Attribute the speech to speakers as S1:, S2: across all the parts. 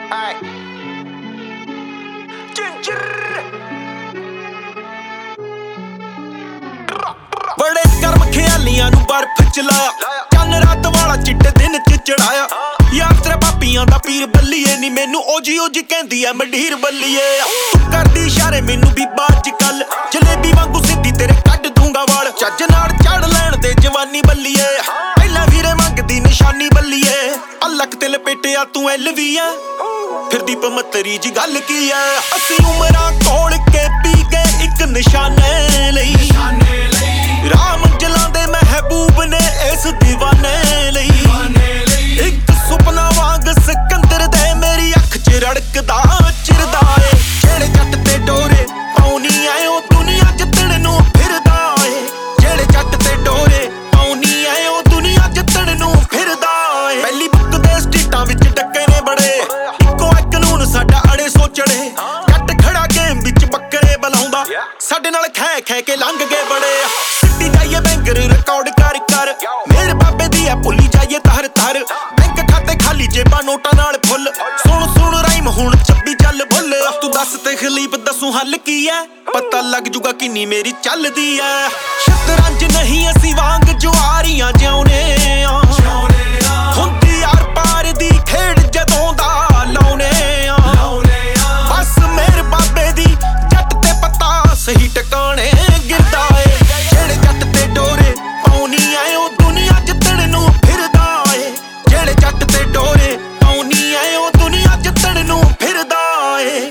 S1: बड़े कर्म ख्यालियां नू बर्फ च लाया, चन्न रात वाला चिट्टे दिन च चढ़ाया। यार तेरे पापियां दा पीर बल्लीए नी, मैनू ओजी ओजी कहंदी ऐ मंडीर बल्लीए। तू करदी इशारे मैनू भी बाज कल, जलेबी वांगू सिद्धी तेरे कड्ड दूंगा वाल। चज नाल चढ़ लैण दे जवानी बल्लीए, पहला वीरे मंगदी निशानी बल्लीए। अलग ते लपेटिया तू LV ऐ, फिर दी पमतरी जी गल की ऐ। असी उमरां कोल के पी गए इक निशाने लई, राह मंजिलां दे महबूब ने इस दीवाने लई। इक सुपना वांग सिकंदर दे मेरी अख च रड़कदा चिरदा ए। जेड़े जट ते डोरे पाउनी आए ओ दुनिया जितण नू फिरदा ए। जेड़े जट ते डोरे पाउनी आए ओ दुनिया जितण नू फिरदा ए। पहली बुक दे स्ट्रीटां विच डक्के ने बड़े, इक्को एक कानून साडा अड़े सोचड़े। जट खड़ा गेम विच बकरे बलाउंदा, साडे नाल खै खै के लंघ गए बड़े। सिटी जाइए बैंकर रिकॉर्ड कर कर, मेरे बाबे दी ऐ भुल्ली जाइए तर तर। बैंक खाते खाली जेबां नोटां नाल फुल, सुन सुन राइम हुण चब्बी चल भुल। तू दस ते खलीफ दसूं हल की ऐ, पता लग जूगा किन्नी मेरी चलदी ऐ। शतरंज नहीं असी वांग जुआरियां जिउने आ, हुंदी यार पार दी खेड़ जदों दा लाउने आ। बस मेरे बाबे दी जट ते पता सही टकाने गिरदा ए। जेड़े जट ते डोरे पाउनी आए ओ दुनिया जितण नू फिरदा ए। जेड़े जट ते डोरे पाउनी आए ओ दुनिया जितण नू फिरदा ए।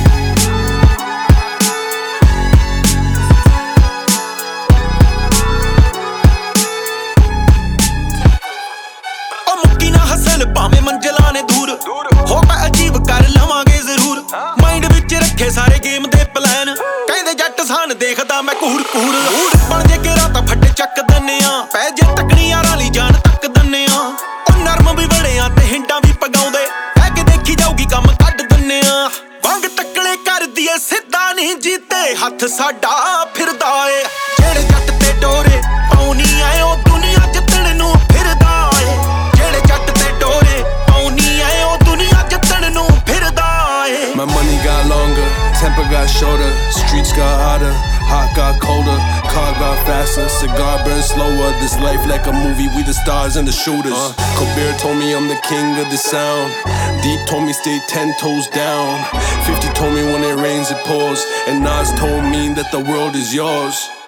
S1: ओ मुक्की ना हसल भावें मंजिलां ने दूर, होगा अजीब कर लवांगे जरूर। माइंड विच रखे सारे गेम दे प्लान, कहंदे जट सान देखदा मैं घूर घूर। बण जे गेरा तां फट्टे चक दन्ने आ, पै जे तकनी यारां ली जान तक दन्ने आ। ओ नरम भी बड़े आ ते हिंडा भी पगाउंदे, कह के देखी जाऊगी कम कड्ड दन्ने आ। वंग तकले कर दिए सिद्धा नहीं जीते हत्थ साडा फिरदा ए। जेड़े जट ते डोरे पाउनी आए ओ दुनिया जितण नू फिरदा ए। जेड़े जट ते डोरे पाउनी आए ओ दुनिया जितण नू फिरदा ए।
S2: My money got longer, temper got shorter, streets got hotter, hot got colder, car got faster, cigar burns slower. This life like a movie, we the stars and the shooters. Kabir told me I'm the king of the sound, Deep told me stay 10 toes down, 50 told me when it rains it pours, and Nas told me that the world is yours.